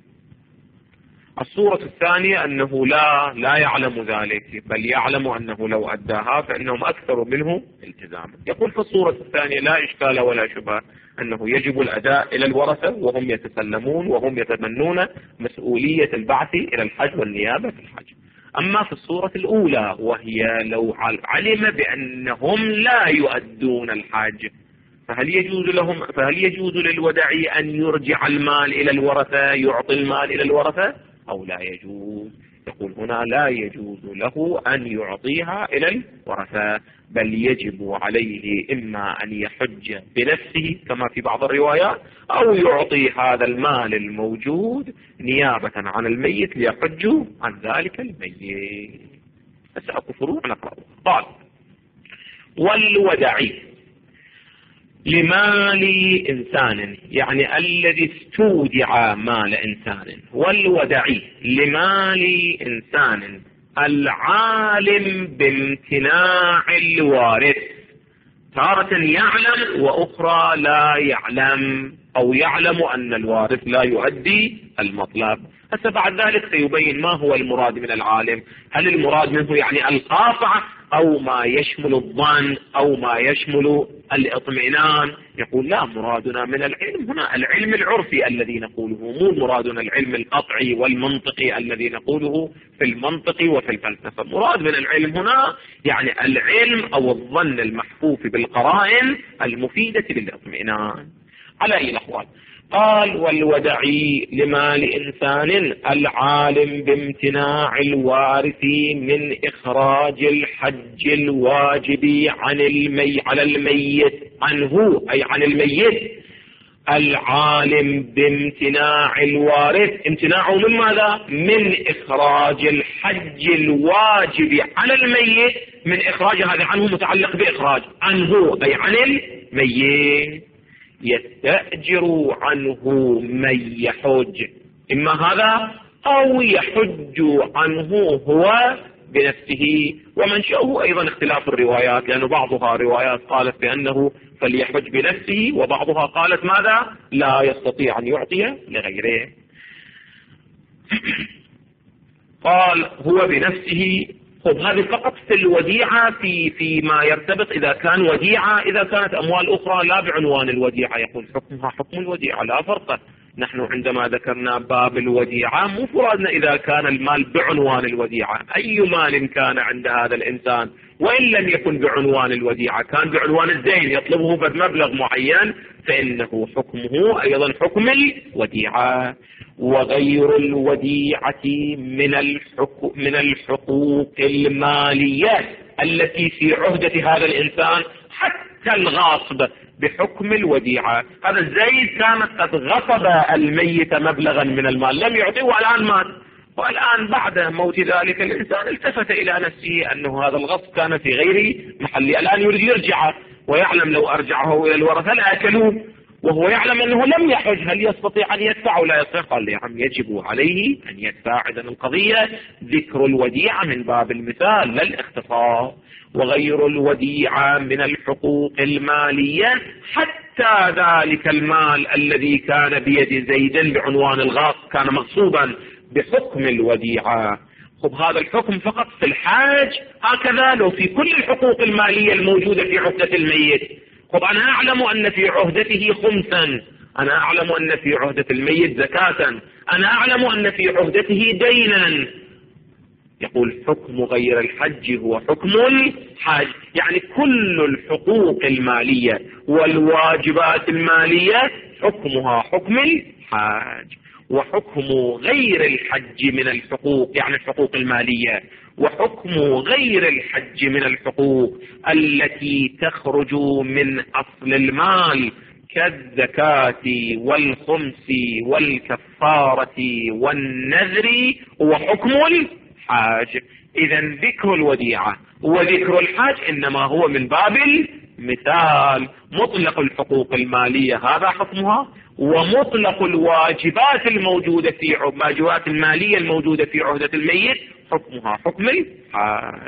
الصورة الثانية أنه لا لا يعلم ذلك، بل يعلم أنه لو أداها فإنهم أكثر منه التزاما. يقول في الصورة الثانية لا إشكال ولا شبهة أنه يجب الأداء إلى الورثة وهم يتسلمون وهم يتمنون مسؤولية البعث إلى الحج والنيابة في الحج. أما في الصورة الأولى وهي لو علم بأنهم لا يؤدون الحج، فهل يجوز لهم فهل يجوز للوداعي أن يرجع المال إلى الورثة، يعطي المال إلى الورثة، أو لا يجوز؟ يقول هنا لا يجوز له أن يعطيها إلى الورثة، بل يجب عليه إما أن يحج بنفسه كما في بعض الروايات، أو يعطي هذا المال الموجود نيابة عن الميت ليحج عن ذلك الميت. أسأل فروع نقرأ. قال: والوداعي لمال إنسان، يعني الذي استودع مال إنسان، والوداعي لمال إنسان العالم بامتناع الوارث، تارة يعلم وأخرى لا يعلم، أو يعلم أن الوارث لا يؤدي المطلب. هسه بعد ذلك سيبين ما هو المراد من العالم، هل المراد منه يعني القاطع أو ما يشمل الظن أو ما يشمل الاطمئنان؟ يقول لا، مرادنا من العلم هنا العلم العرفي الذي نقوله، مو مرادنا العلم القطعي والمنطقي الذي نقوله في المنطق وفي الفلسفة. مراد من العلم هنا يعني العلم أو الظن المحفوف بالقرائن المفيدة للاطمئنان. على أي الأحوال قال: والوداعي لمال إنسان العالم بامتناع الوارث من إخراج الحج الواجب عن المي على الميت عنه، أي عن الميت. العالم بامتناع الوارث، امتناعه من ماذا؟ من إخراج الحج الواجب على الميت، من إخراج هذا عنه متعلق بإخراج، عنه أي عن الميت. يستأجر عنه من يحج، إما هذا أو يحج عنه هو بنفسه. ومنشأه أيضا اختلاف الروايات، لأن بعضها روايات قالت بأنه فليحج بنفسه، وبعضها قالت ماذا؟ لا يستطيع أن يعطي لغيره. قال هو بنفسه. خب هذه فقط في الوديعة، في فيما يرتبط إذا كان وديعة. إذا كانت أموال أخرى لا بعنوان الوديعة يقول حكمها حكم الوديعة، لا فرق. نحن عندما ذكرنا باب الوديعة مو فرادنا إذا كان المال بعنوان الوديعة، أي مال كان عند هذا الإنسان وإن لم يكن بعنوان الوديعة، كان بعنوان الدين يطلبه بمبلغ معين، فإنه حكمه أيضا حكم الوديعة. وغير الوديعة من الحقوق, من الحقوق المالية التي في عهدة هذا الإنسان، حتى الغاصب بحكم الوديعة. هذا زيد كانت قد غصب الميت مبلغا من المال لم يعطيه والآن مات، والآن بعد موت ذلك الإنسان التفت إلى نفسه أنه هذا الغصب كان في غير محله، الآن يريد يرجع ويعلم لو أرجعه إلى الورثة لأكلوه، وهو يعلم أنه لم يحج، هل يستطيع أن يدفع ولا يستطيع؟ قال لي عم يجب عليه أن يدفع. إذن القضية ذكر الوديعة من باب المثال لا الاختصاص. وغير الوديعة من الحقوق المالية حتى ذلك المال الذي كان بيد زيد بعنوان الغاصب كان مغصوبا بحكم الوديعة. خب هذا الحكم فقط في الحاج، هكذا لو في كل الحقوق المالية الموجودة في عهدة الميت. خب أنا أعلم أن في عهدته خمسا، أنا أعلم أن في عهدة الميت زكاة، أنا أعلم أن في عهدته دينا. يقول حكم غير الحج هو حكم الحاج، يعني كل الحقوق المالية والواجبات المالية حكمها حكم الحاج. وحكم غير الحج من الحقوق يعني الحقوق المالية، وحكم غير الحج من الحقوق التي تخرج من أصل المال كالزكاة والخمس والكفارة والنذر هو حكم الحاج. إذن ذكر الوديعة وذكر الحاج إنما هو من باب المثال. مطلق الحقوق المالية هذا حكمها، ومطلق الواجبات الموجودة في الواجبات المالية الموجودة في عهدة الميت حكمها حكم الحاج.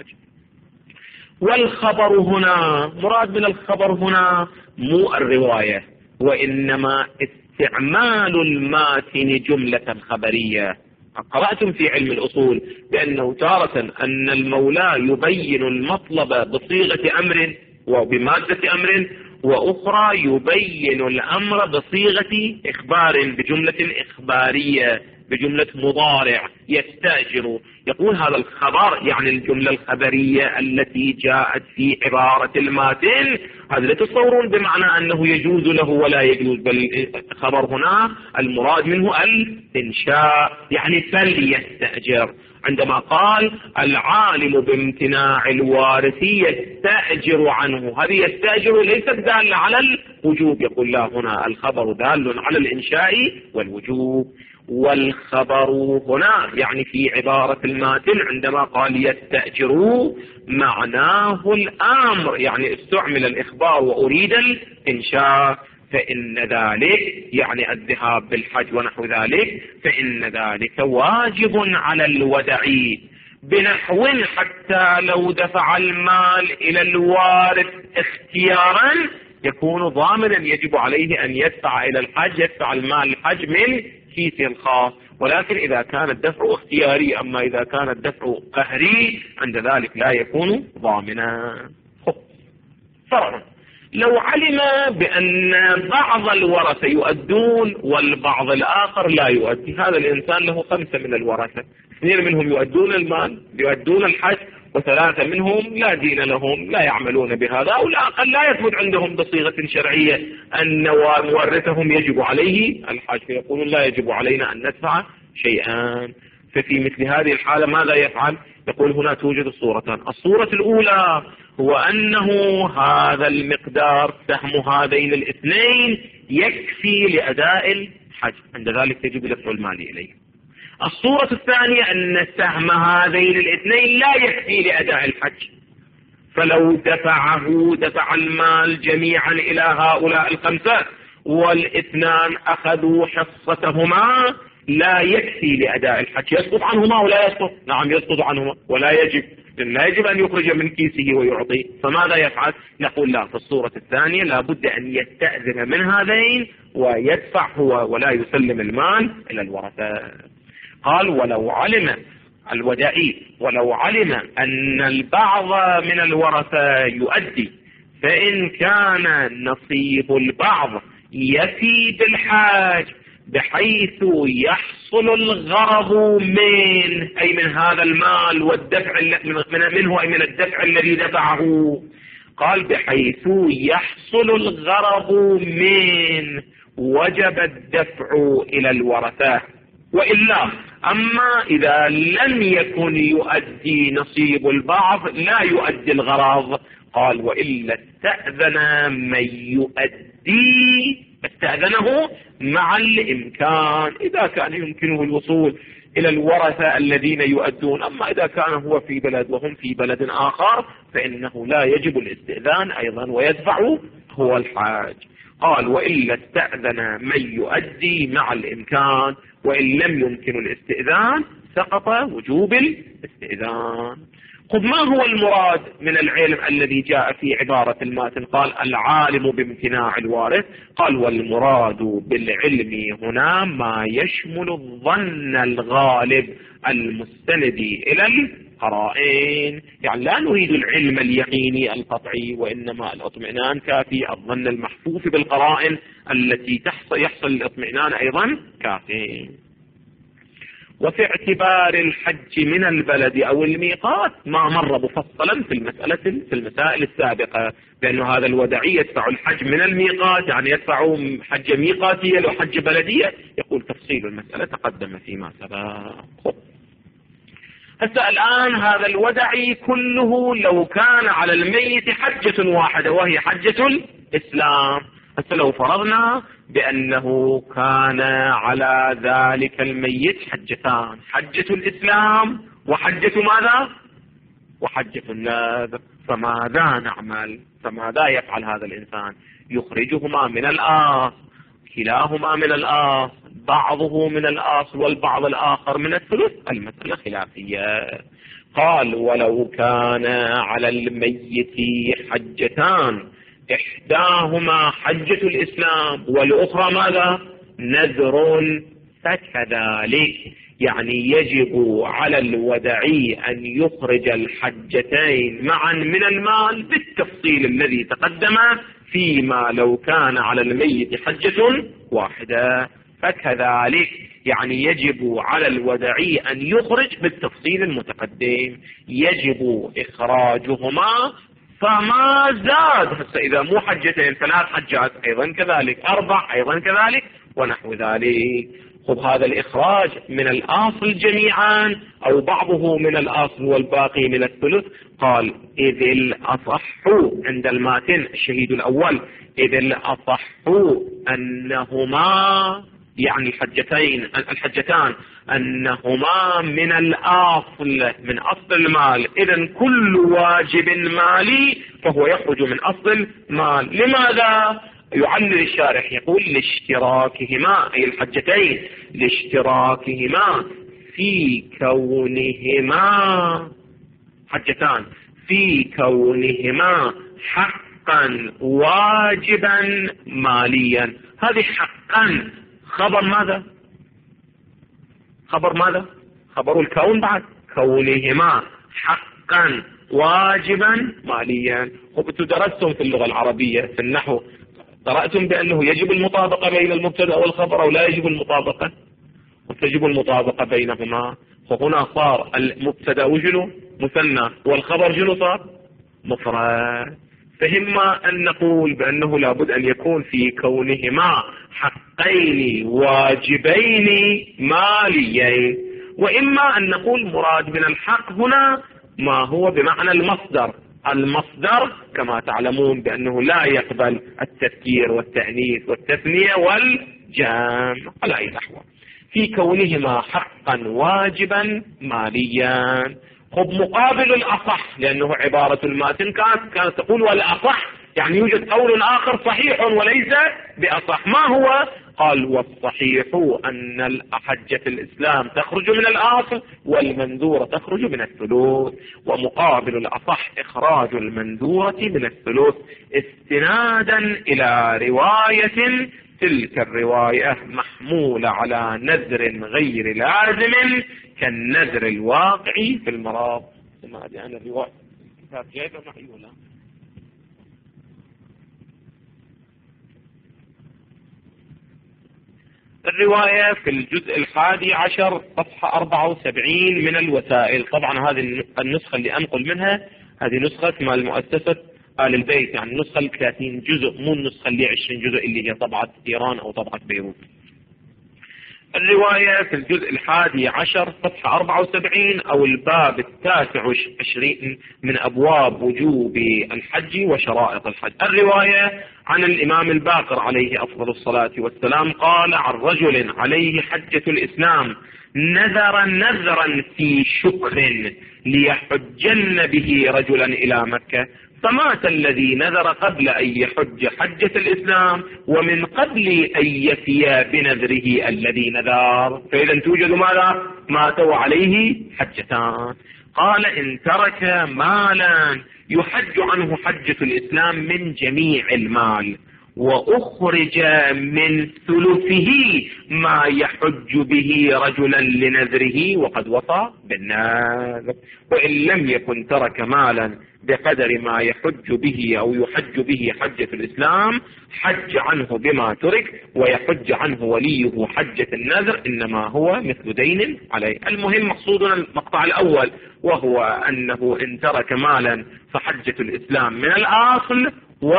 والخبر هنا مراد من الخبر هنا مو الرواية، وإنما استعمال الماتن جملة خبرية. قرأتم في علم الأصول بأنه تارة أن المولى يبين المطلب بصيغة أمر وبمادة أمر، وأخرى يبين الأمر بصيغة إخبار بجملة إخبارية بجملة مضارع يستأجر. يقول هذا الخبر يعني الجملة الخبرية التي جاءت في عبارة الماتن، هذا لا تصورون بمعنى أنه يجوز له ولا يجوز، بل خبر هنا المراد منه الإنشاء، يعني فليستأجر. عندما قال العالم بامتناع الوارث يستأجر عنه، هذه يستأجر ليست دالة على الوجوب، يقول لا هنا الخبر دال على الإنشاء والوجوب. والخبر هنا يعني في عبارة الماتن عندما قال يستأجروا معناه الأمر، يعني استعمل الإخبار وأريد الإنشاء، فإن ذلك يعني الذهاب بالحج ونحو ذلك، فإن ذلك واجب على الودعي بنحو حتى لو دفع المال إلى الوارث اختيارا يكون ضامنا، يجب عليه أن يدفع إلى الحج، يدفع المال الحج من كيسه الخاص. ولكن إذا كان الدفع اختياري، أما إذا كان الدفع قهري عند ذلك لا يكون ضامنا. فرضا لو علم بأن بعض الورثة يؤدون والبعض الآخر لا يؤدي، هذا الإنسان له خمسة من الورثة، اثنين منهم يؤدون المال يؤدون الحج، وثلاثة منهم لا دين لهم لا يعملون بهذا، والآخر لا يثبت عندهم بصيغة شرعية أن مورثهم يجب عليه الحج، فيقولون لا يجب علينا أن ندفع شيئا. ففي مثل هذه الحالة ماذا يفعل؟ يقول هنا توجد الصورتان. الصورة الأولى هو أنه هذا المقدار سهم هذين الاثنين يكفي لأداء الحج، عند ذلك يجب دفع المال إليه. الصورة الثانية أن سهم هذين الاثنين لا يكفي لأداء الحج، فلو دفعه دفع المال جميعا إلى هؤلاء الخمسة والاثنان أخذوا حصتهما لا يكفي لأداء الحج. يسقط عنهما ولا يسقط؟ نعم يسقط عنهما ولا يجب، لا يجب أن يخرج من كيسه ويعطي. فماذا يفعل؟ نقول لا، في الصورة الثانية لابد أن يستأذن من هذين ويدفع هو ولا يسلم المال إلى الورثة. قال ولو علم الودائي ولو علم أن البعض من الورثة يؤدي، فإن كان نصيب البعض يفي بالحاج بحيث يحصل الغرض من أي من هذا المال والدفع منه أي من الدفع الذي دفعه، قال بحيث يحصل الغرض من وجب الدفع إلى الورثة. وإلا أما إذا لم يكن يؤدي نصيب البعض لا يؤدي الغرض، قال وإلا استأذن من يؤدي، استأذنه مع الإمكان إذا كان يمكنه الوصول إلى الورثة الذين يؤدون. أما إذا كان هو في بلد وهم في بلد آخر فإنه لا يجب الاستئذان أيضا ويدفع هو الحاج. قال وإلا استأذن من يؤدي مع الإمكان، وإن لم يمكن الاستئذان سقط وجوب الاستئذان. خذ ما هو المراد من العلم الذي جاء في عبارة الماتن؟ قال العالم بامتناع الوارث. قال والمراد بالعلم هنا ما يشمل الظن الغالب المستند إلى القرائن. يعني لا نريد العلم اليقيني القطعي، وإنما الاطمئنان كافي، الظن المحفوف بالقرائن التي تحصل يحصل الاطمئنان أيضا كافي. وفي اعتبار الحج من البلد أو الميقات ما مر مفصلا في المسألة في المسائل السابقة، لأن هذا الودعي يدفع الحج من الميقات، يعني يدفع حج ميقاتية لو حج بلدية. يقول تفصيل المسألة تقدم فيما سبق. هسه الآن هذا الودعي كله لو كان على الميت حجة واحدة وهي حجة الإسلام. هسه لو فرضنا بأنه كان على ذلك الميت حجتان، حجة الإسلام وحجة ماذا؟ وحجة النذر. فماذا نعمل؟ فماذا يفعل هذا الإنسان؟ يخرجهما من الآصل، كلاهما من الآصل، بعضه من الآصل والبعض الآخر من الثلث. المسألة خلافية. قال ولو كان على الميت حجتان، إحداهما حجة الإسلام والأخرى ماذا؟ نذر، فكذلك يعني يجب على الودعي أن يخرج الحجتين معا من المال بالتفصيل الذي تقدم فيما لو كان على الميت حجة واحدة. فكذلك يعني يجب على الودعي أن يخرج بالتفصيل المتقدم، يجب إخراجهما فما زاد. هسه إذا مو حجتين ثلاث حجات أيضا كذلك، أربع أيضا كذلك، ونحو ذلك. خذ هذا الإخراج من الأصل جميعا أو بعضه من الأصل والباقي من الثلث. قال إذ الأصح عند الماتن الشهيد الأول، إذ الأصح أنهما يعني الحجتين الحجتان أنهما من الأصل، من أصل المال. إذن كل واجب مالي فهو يخرج من أصل المال. لماذا؟ يعلل الشارح يقول لاشتراكهما أي الحجتين لاشتراكهما في كونهما حجتان، في كونهما حقا واجبا ماليا. هذه حقا خبر ماذا؟ خبر ماذا؟ خبر الكون بعد، كونهما حقا واجبا ماليا. وانتم درستم في اللغة العربية في النحو، قرأتم بأنه يجب المطابقة بين المبتدأ والخبر أو لا يجب المطابقة؟ وتجب المطابقة بينهما. فهنا صار المبتدأ وجنو مثنى والخبر جنو صار مفرد. فإما أن نقول بأنه لابد أن يكون في كونهما حقين واجبين ماليين، وإما أن نقول مراد من الحق هنا ما هو بمعنى المصدر. المصدر كما تعلمون بأنه لا يقبل التذكير والتأنيث والتثنية والجمع على أي نحو. في كونهما حقا واجبا ماليا. خب مقابل الأصح، لأنه عبارة الماتن كانت كانت تقول والأصح، يعني يوجد قول آخر صحيح وليس بأصح. ما هو؟ قال والصحيح أن حجة الإسلام تخرج من الأصل والمنذورة تخرج من الثلث، ومقابل الأصح إخراج المنذورة من الثلث استنادا إلى رواية، تلك الرواية محمولة على نذر غير لازم كالنذر الواقعي في المرض. ما أدري أنا الرواية كتاب جايبة معي ولا؟ الرواية في الجزء الحادي عشر صفحة أربعة وسبعين من الوسائل. طبعا هذه النسخة اللي أنقل منها هذه نسخة مال مؤسسة آل البيت، يعني النسخة الثلاثين جزء، مو النسخة اللي عشرين جزء اللي هي طبعة إيران أو طبعة بيروت. الرواية في الجزء الحادي عشر صفحة أربعة وسبعين أو الباب التاسع عشرين من أبواب وجوب الحج وشرائط الحج. الرواية عن الإمام الباقر عليه أفضل الصلاة والسلام قال عن رجل عليه حجة الإسلام نذر نذرا في شكر ليحجن به رجلا إلى مكة، فمات الذي نذر قبل أن يحج حجة الإسلام ومن قبل أن يفي بنذره الذي نذر، فإذا توجد ماذا؟ ماتوا عليه حجتان. قال إن ترك مالا يحج عنه حجة الإسلام من جميع المال وأخرج من ثلثه ما يحج به رجلا لنذره وقد وفى بالنذر، وإن لم يكن ترك مالا بقدر ما يحج به أو يحج به حجة الإسلام حج عنه بما ترك ويحج عنه وليه حجة النذر، إنما هو مثل دين عليه. المهم مقصودنا المقطع الأول، وهو أنه إن ترك مالا فحجة الإسلام من الأصل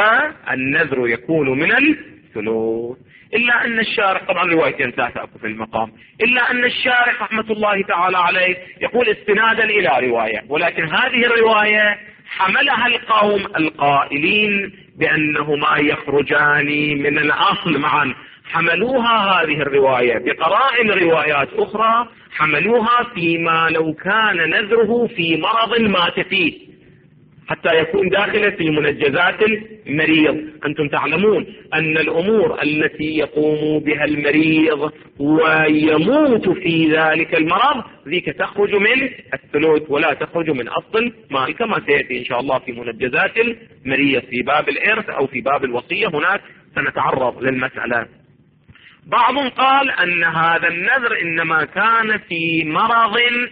والنذر يكون من الثلث. إلا أن الشارح، طبعا روايتين ثلاثة في المقام، إلا أن الشارح رحمة الله تعالى عليه يقول استنادا إلى رواية، ولكن هذه الرواية حملها القوم القائلين بأنهما يخرجان من الأصل معا، حملوها هذه الرواية بقرائن روايات أخرى، حملوها فيما لو كان نذره في مرض مات فيه حتى يكون داخل في منجزات المريض. أنتم تعلمون أن الأمور التي يقوم بها المريض ويموت في ذلك المرض ذيك تخرج من الثلث ولا تخرج من أصل ما، كما سيأتي إن شاء الله في منجزات المريض في باب الإرث أو في باب الوصية، هناك سنتعرض للمسألة. بعض قال أن هذا النذر إنما كان في مرض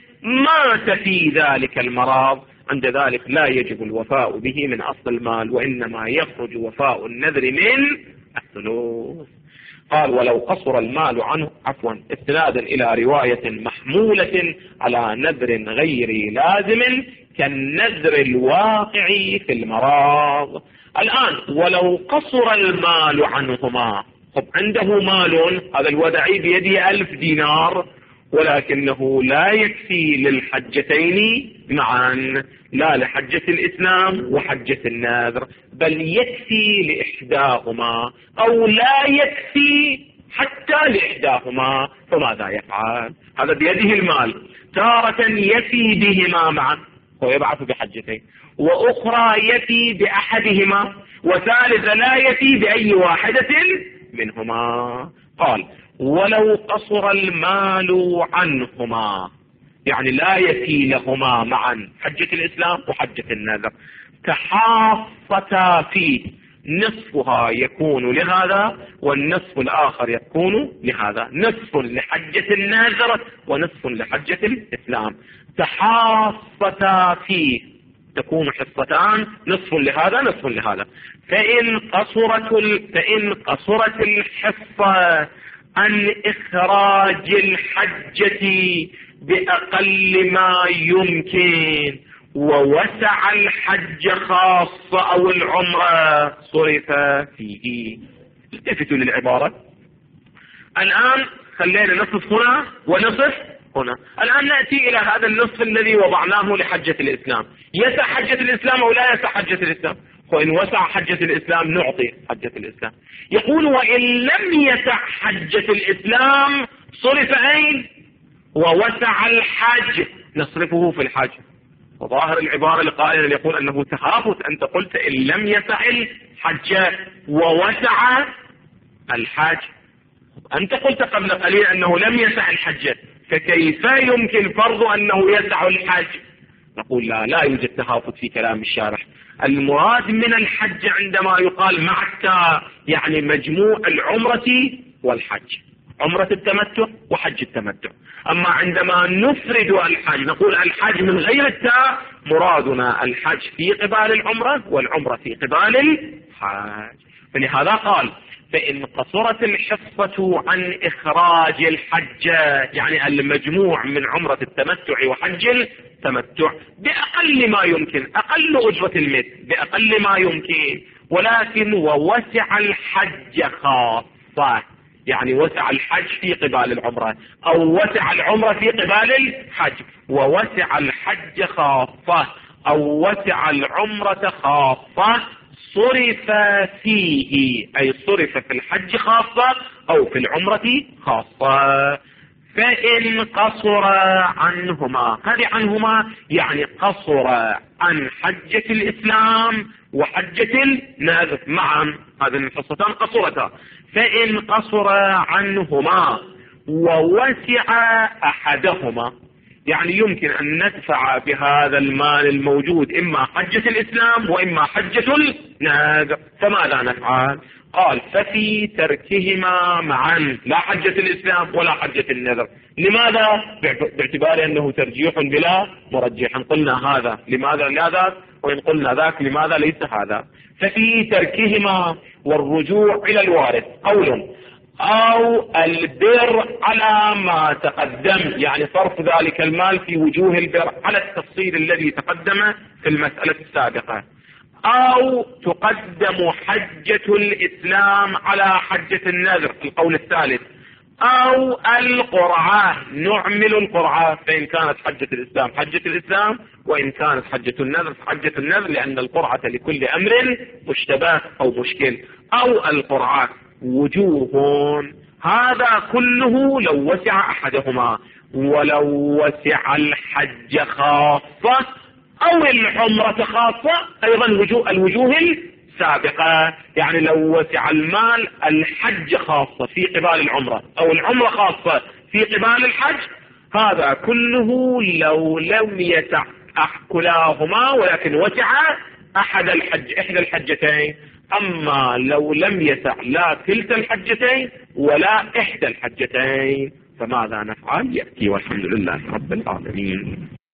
مات في ذلك المرض، عند ذلك لا يجب الوفاء به من أصل المال، وإنما يخرج وفاء النذر من الثلث. قال ولو قصر المال عنه، عفوا استنادا إلى رواية محمولة على نذر غير لازم كالنذر الواقع في المرض. الآن ولو قصر المال عنهما، طب عنده مال، هذا الودعي بيده ألف دينار ولكنه لا يكفي للحجتين معا، لا لحجة الإسلام وحجة النذر، بل يكفي لإحداهما أو لا يكفي حتى لإحداهما، فماذا يفعل؟ هذا بيده المال، تارة يفي بهما معا ويبعث بحجتين، وأخرى يفي بأحدهما، وثالث لا يفي بأي واحدة منهما. قال ولو قصر المال عنهما، يعني لا يفي لهما معا حجة الإسلام وحجة النذر، تحاصتا فيه، نصفها يكون لهذا والنصف الآخر يكون لهذا، نصف لحجة النذر ونصف لحجة الإسلام، تحاصتا فيه، تكون حصتان، نصف لهذا نصف لهذا. فإن قصرت فإن قصرت الحصة عن إخراج الحجة بأقل ما يمكن ووسع الحج خاصة أو العمرة صرف فيه. التفتوا للعبارة. الآن خلينا نصف هنا ونصف هنا. الآن نأتي إلى هذا النصف الذي وضعناه لحجة الإسلام، يسع حجة الإسلام أو لا يسع حجة الإسلام؟ وإن وسع حجة الإسلام نعطي حجة الإسلام. يقول وإن لم يسع حجة الإسلام صرف أين؟ ووسع الحج نصرفه في الحج. وظاهر العبارة لقائل يقول أنه تخافت، أنت قلت إن لم يسع الحج ووسع الحج، أنت قلت قبل قليل أنه لم يسع الحج، فكيف يمكن فرض أنه يسع الحج؟ نقول لا لا يوجد تخافت في كلام الشارح. المراد من الحج عندما يقال مع التاء يعني مجموع العمرة والحج، عمرة التمتع وحج التمتع. أما عندما نفرد الحج نقول الحج من غير التاء، مرادنا الحج في قبال العمرة والعمرة في قبال الحج. فلهذا قال فإن قصرت الحصة عن إخراج الحج، يعني المجموع من عمرة التمتع وحج التمتع بأقل ما يمكن، أقل أجرة المثل بأقل ما يمكن، ولكن ووسع الحج خاصة، يعني وسع الحج في قبال العمرة أو وسع العمرة في قبال الحج، ووسع الحج خاصة أو وسع العمرة خاصة صرف فيه، أي صرف في الحج خاصة أو في العمرة خاصة. فإن قصر عنهما، هذه عنهما يعني قصر عن حجة الإسلام وحجة النذر معا، هذه الحصتان قصرتا. فإن قصر عنهما ووسع أحدهما، يعني يمكن أن ندفع بهذا المال الموجود إما حجة الإسلام وإما حجة النذر، فماذا نفعل؟ قال ففي تركهما معا، لا حجة الإسلام ولا حجة النذر. لماذا؟ باعتبار أنه ترجيح بلا مرجح، قلنا هذا لماذا لا ذاك، وإن قلنا ذاك لماذا ليس هذا. ففي تركهما والرجوع إلى الوارث قول، أو البر على ما تقدم، يعني صرف ذلك المال في وجوه البر على التفصيل الذي تقدم في المسألة السابقة، أو تقدم حجة الإسلام على حجة النذر القول الثالث، أو القرعة، نعمل القرعة، فإن كانت حجة الإسلام حجة الإسلام، وإن كانت حجة النذر حجة النذر، لأن القرعة لكل أمر مشتبه أو مشكل. أو القرعة وجوه، هذا كله لو وسع أحدهما. ولو وسع الحج خاصة أو العمرة خاصة أيضا وجوه الوجوه السابقة، يعني لو وسع المال الحج خاصة في قبال العمرة أو العمرة خاصة في قبال الحج، هذا كله لو لم يسع كلاهما ولكن وسع أحد الحج إحدى الحجتين. أما لو لم يسع لا كلتا الحجتين ولا إحدى الحجتين فماذا نفعل؟ يأتي والحمد لله رب العالمين.